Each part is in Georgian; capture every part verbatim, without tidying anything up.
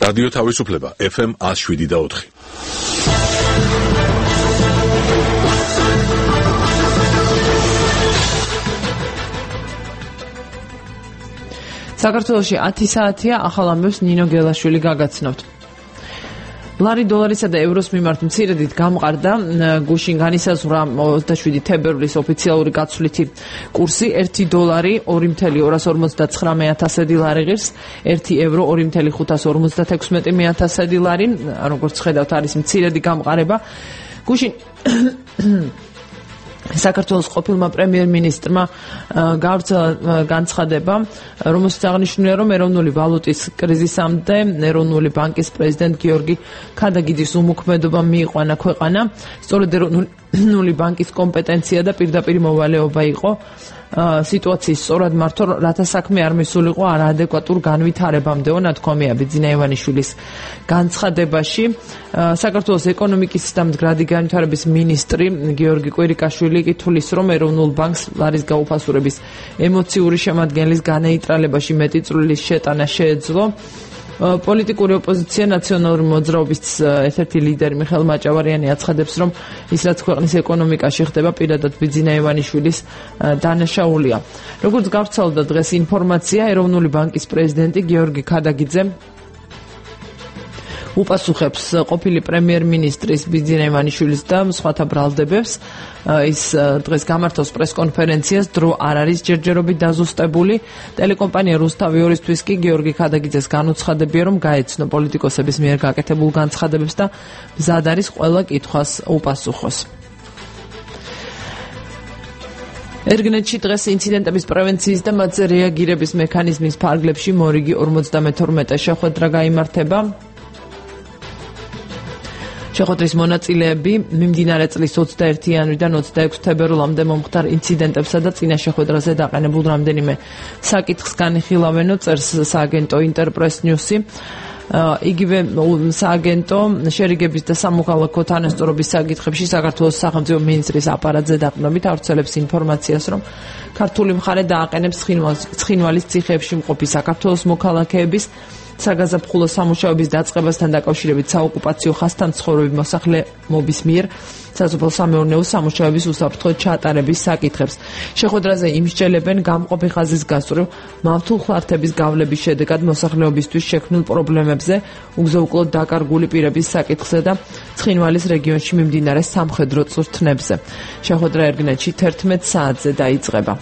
რადიო თავისუფლება ეფ ემ one oh seven და four. საქართველოში ათი საათია, ახალ ამბებს ნინო გელაშვილი გაგაცნობთ. ლარი დოლარისა და ევროს მიმართ მცირედით გამყარდა გუშინ განისაზღვრა ოცდაშვიდი თებერვლის ოფიციალური გაცვლითი კურსი ერთი დოლარი ორი ათეული ორმოცდათხრამეტ ათასი ლარი ღირს, ერთი ევრო ორი ათეული ხუთასი ორმოცდათექვსმეტი ათასი ლარი, როგორც ხედავთ არის მცირედი გამყარება. გუშინ საქართველოს ყოფილმა პრემიერ-მინისტრმა გავრცელა განცხადება, რომელშიც აღნიშნულია, რომ ეროვნული ვალუტის კრიზისამდე ეროვნული ბანკის პრეზიდენტ გიორგი ქადაგიძის უმოქმედობა მიიყვანა ქვეყანა. სწორედ ეროვნული ბანკის კომპეტენცია და პირდაპირ მოვალეობა იყო სიტუაციის სწორად მართვა, რათა საქმე არ მისულიყო არაადეკვატურ განვითარებამდეო, ნათქვამია ბიძინა ივანიშვილის განცხადებაში. საქართველოს ეკონომიკის და მდგრადი განვითარების მინისტრი გიორგი კვირიკაშვილი იკითხulis, რომ ეროვნულ ბანკს ლარის გაუფასურების ემოციური შემადგენლის განეიტრალებაში მეტი წვლილის შეტანა შეეძლო. პოლიტიკური ოპოზიცია ნაციონალური მოძრაობის ერთ-ერთი ლიდერი მიხეილ მაჭავარიანი აცხადებს, რომ ის რაც ქვეყნის ეკონომიკაში ხდება პირადად ბიძინა ივანიშვილის დანაშაულია. როგორც გავრცელდა დღეს ინფორმაცია, ეროვნული ბანკის პრეზიდენტი გიორგი ქადაგიძე უპასუხებს ყოფილი პრემიერ-მინისტრის ბიძინა ივანიშვილის და სხვათა ბრალდებებს. ის დღეს გამართავს პრესკონფერენციას, დრო არ არის ჯერჯერობით დაზუსტებული. ტელეკომპანია რუსთავი ორისთვის კი გიორგი ქადაგიძეს განუცხადებია, რომ გაეცნო პოლიტიკოსების მიერ გაკეთებულ განცხადებებს და მზად არის ყველა კითხვას უპასუხოს. ერგნეთში დღეს ინციდენტების პრევენციის და მათზე რეაგირების მექანიზმის ფარგლებში მორიგი ორმოცდამეთორმეტე შეხვედრა გაიმართება. შეხვედრის მონაწილეები მიმდინარე წლის ოცდაერთი იანვრიდან ოცდაექვსი თებერვლამდე მომხდარ ინციდენტებსა და წინა შეხვედრაზე დაყენებულ რამდენიმე საკითხს განიხილავენო, წერს სააგენტო ინტერპრეს ნიუსი. იგივე სააგენტო შერიგების და სამოქალაქო თანასწორობის საკითხებში საქართველოს სახელმწიფო მინისტრის აპარატზე დაყრდნობით ავრცელებს ინფორმაციას, რომ ქართული მხარე დააყენებს ცხინვალის ციხეებში მყოფი საქართველოს მოქალაქეების საგაზაფხულო სამუშაოების დაწყებასთან დაკავშირებით საოკუპაციო ხაზთან ცხოვრები მოსახლეობის მიერ სასოფლო-სამეურნეო სამუშაოების უსაფრთხო ჩატარების საკითხებს. შეხვედრაზე იმსჯელებენ გამყოფი ხაზის გასწვრივ მავთულხლართების გავლების შედეგად მოსახლეობისთვის შექმნილ პრობლემებზე, უგზო-უკლოდ დაკარგული პირების საკითხზე და ცხინვალის რეგიონში მიმდინარე სამხედრო წვრთნებზე. შეხვედრა ერგნეთში თერთმეტ საათზე დაიწყება.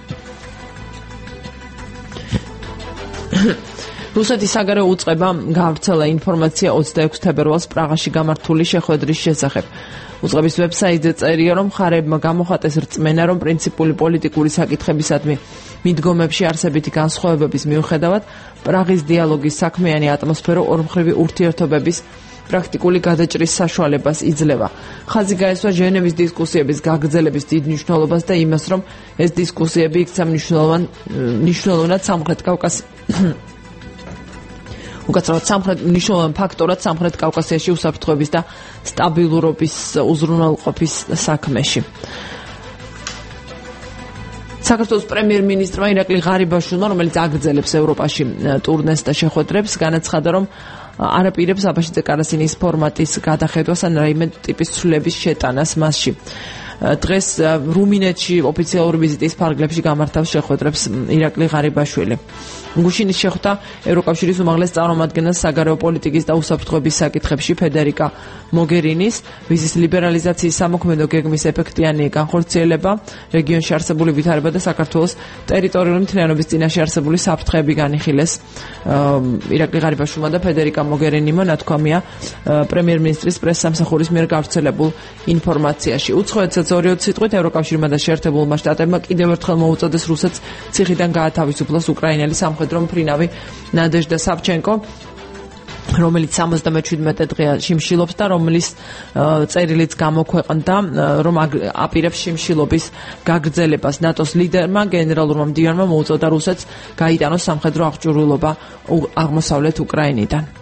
რუსეთის საგარეო უწყებამ გავრცელა ინფორმაცია ოცდაექვსი თებერვალს პრაღაში გამართული შეხვედრის შესახებ. უწყების ვებსაიტზე წერია, რომ მხარეებმა გამოხატეს რწმენა, რომ პრინციპული პოლიტიკური საკითხებისადმი მიდგომებში არსებითი განსხვავებების მიუხედავად პრაღის დიალოგის საქმიანი ატმოსფერო ორმხრივი ურთიერთობების პრაქტიკული გადაჭრის საშუალებას იძლევა. ხაზი გაესვა ჟენევის დისკუსიების გაგრძელების დიდ მნიშვნელობას და იმას, რომ ეს დისკუსიები იქცა მნიშვნელოვნად სამხრეთ კავკასიაში უკაცრავად სამხრეთ მნიშვნელოვან ფაქტორად სამხრეთ კავკასიაში უსაფრთხოების და სტაბილურობის უზრუნველყოფის საქმეში. საქართველოს პრემიერ-მინისტრმა ირაკლი ღარიბაშვილმა, რომელიც აგრძელებს ევროპაში ტურნეს და შეხვედრებს, განაცხადა, რომ არ აპირებს აბაშიძე კარასინის ფორმატის გადახედვას ან რაიმე ტიპის ცვლილების შეტანას მასში. დღეს რუმინეთში ოფიციალური ვიზიტის ფარგლებში გამართავს შეხვედრებს ირაკლი ღარიბაშვილი. გუშინის შეხვდა ევროკავშირის უმაღლეს წარმომადგენელს საგარეო პოლიტიკის და უსაფრთხოების საკითხებში ფედერიკა მოგერინის, ვიზის ლიბერალიზაციის სამოქმედო გეგმის ეფექტიანი განხორციელება, რეგიონში არსებული ვითარება და საქართველოს ტერიტორიული მთლიანობის წინაშე არსებული საფრთხეები განიხილეს. ირაკლი ღარიბაშვილმა და ფედერიკა მოგერინიმ ნათქვამია პრემიერ-მინისტრის პრესსამსახურის მიერ გავრცელებულ ინფორმაციაში. უცხოეთსაც ორი სიტყვით ევროკავშირმა და შეერთებულმა შტატებმა კიდევ ერთხელ მოუწოდეს რუსეთს ციხიდან გაათავისუფლოს უკრაინელი სამხედრო მფრინავი ნადეჟდა სავჩენკო, რომელიც სამოცდამეჩვიდმეტე დღეა შიმშილობს და რომლის წერილიც გამოქვეყნდა, რომ აპირებს შიმშილობის გაგრძელებას. ნატოს ლიდერმა გენერალურმა მდივანმა მოუწოდა რუსეთს გაიტანოს სამხედრო აღჭურვილობა აღმოსავლეთ უკრაინიდან.